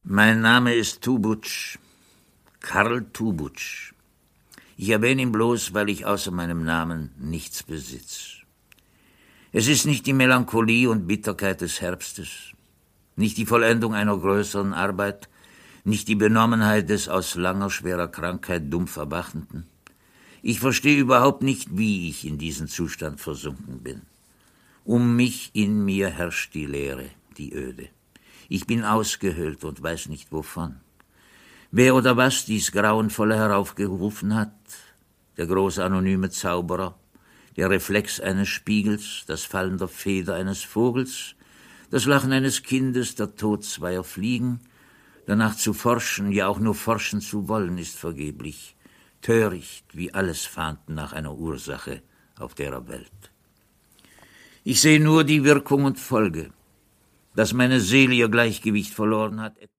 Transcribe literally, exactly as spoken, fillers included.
Mein Name ist Tubutsch, Karl Tubutsch. Ich erwähne ihn bloß, weil ich außer meinem Namen nichts besitze. Es ist nicht die Melancholie und Bitterkeit des Herbstes, nicht die Vollendung einer größeren Arbeit, nicht die Benommenheit des aus langer, schwerer Krankheit dumpf Erwachenden. Ich verstehe überhaupt nicht, wie ich in diesen Zustand versunken bin. Um mich in mir herrscht die Leere, die Öde. Ich bin ausgehöhlt und weiß nicht wovon. Wer oder was dies Grauenvolle heraufgerufen hat, der große anonyme Zauberer, der Reflex eines Spiegels, das Fallen der Feder eines Vogels, das Lachen eines Kindes, der Tod zweier Fliegen, danach zu forschen, ja auch nur forschen zu wollen, ist vergeblich, töricht, wie alles Fahnden nach einer Ursache auf der Welt. Ich sehe nur die Wirkung und Folge, dass meine Seele ihr Gleichgewicht verloren hat.